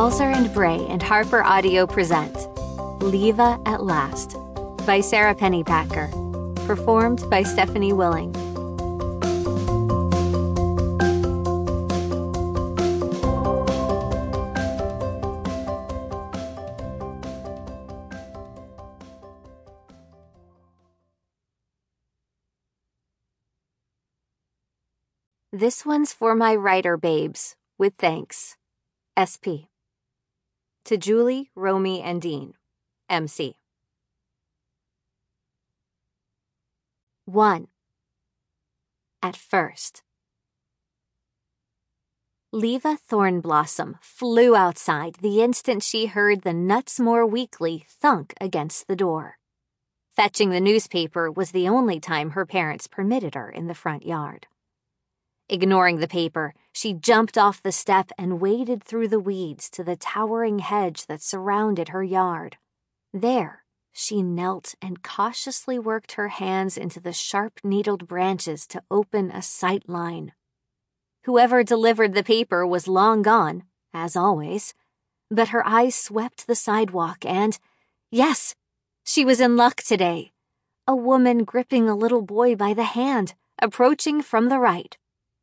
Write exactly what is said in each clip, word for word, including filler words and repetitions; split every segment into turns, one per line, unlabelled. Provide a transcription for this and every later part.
Balzer and Bray and Harper Audio present Leva at Last by Sarah Pennypacker, performed by Stephanie Willing. This one's for my writer babes, with thanks. S P To Julie, Romy, and Dean, M C one. At first. Leva Thornblossom flew outside the instant she heard the Nutsmore Weekly thunk against the door. Fetching the newspaper was the only time her parents permitted her in the front yard. Ignoring the paper, she jumped off the step and waded through the weeds to the towering hedge that surrounded her yard. There, she knelt and cautiously worked her hands into the sharp-needled branches to open a sight line. Whoever delivered the paper was long gone, as always, but her eyes swept the sidewalk and, yes, she was in luck today. A woman gripping a little boy by the hand, approaching from the right.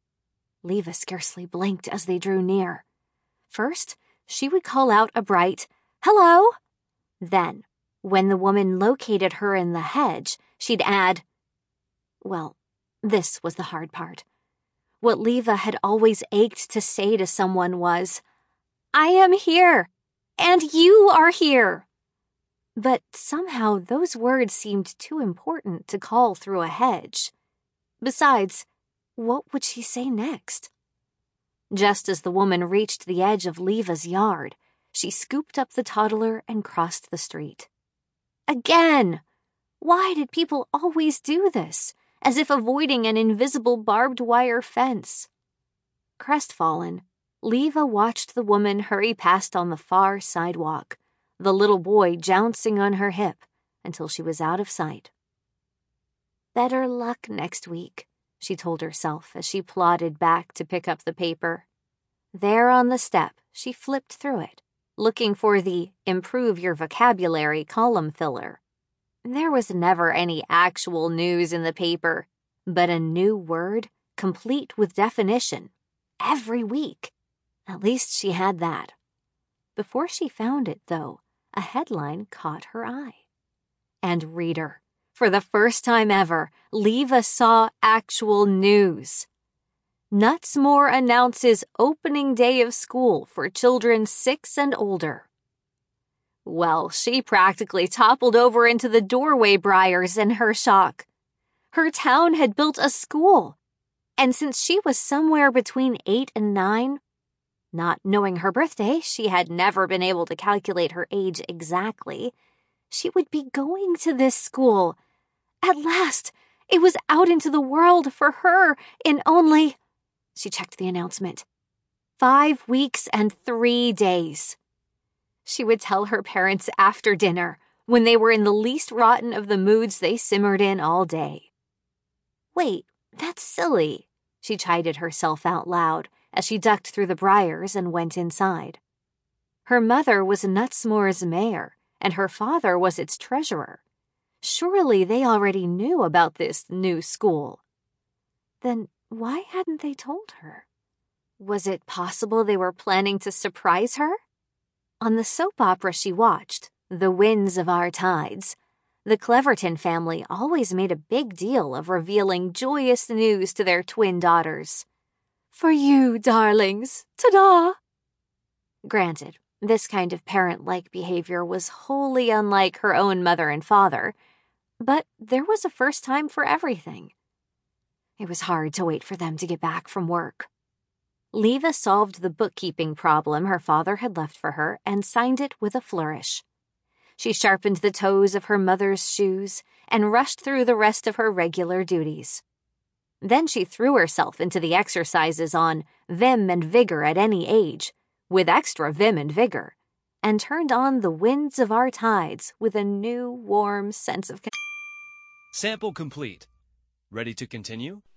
Leva scarcely blinked as they drew near. First, she would call out a bright, "Hello!" Then, when the woman located her in the hedge, she'd add, well, this was the hard part. What Leva had always ached to say to someone was, "I am here, and you are here." But somehow those words seemed too important to call through a hedge. Besides, what would she say next? Just as the woman reached the edge of Leva's yard, she scooped up the toddler and crossed the street. Again! Why did people always do this, as if avoiding an invisible barbed wire fence? Crestfallen, Leva watched the woman hurry past on the far sidewalk, the little boy jouncing on her hip, until she was out of sight. Better luck next week, she told herself as she plodded back to pick up the paper. There on the step, she flipped through it, looking for the Improve Your Vocabulary column filler. There was never any actual news in the paper, but a new word, complete with definition, every week. At least she had that. Before she found it, though, a headline caught her eye. And reader, for the first time ever, Leva saw actual news. Nutsmore announces opening day of school for children six and older. Well, she practically toppled over into the doorway briars in her shock. Her town had built a school, and since she was somewhere between eight and nine, not knowing her birthday, she had never been able to calculate her age exactly, she would be going to this school. At last, it was out into the world for her in only, she checked the announcement, five weeks and three days. She would tell her parents after dinner, when they were in the least rotten of the moods they simmered in all day. Wait, that's silly, she chided herself out loud as she ducked through the briars and went inside. Her mother was Nutsmore's mayor, and her father was its treasurer. Surely they already knew about this new school. Then why hadn't they told her? Was it possible they were planning to surprise her? On the soap opera she watched, The Winds of Our Tides, the Cleverton family always made a big deal of revealing joyous news to their twin daughters. "For you, darlings, ta-da!" Granted, this kind of parent-like behavior was wholly unlike her own mother and father, but there was a first time for everything. It was hard to wait for them to get back from work. Leva solved the bookkeeping problem her father had left for her and signed it with a flourish. She sharpened the toes of her mother's shoes and rushed through the rest of her regular duties. Then she threw herself into the exercises on vim and vigor at any age, with extra vim and vigor, and turned on The Winds of Our Tides with a new, warm sense of...
Sample complete. Ready to continue?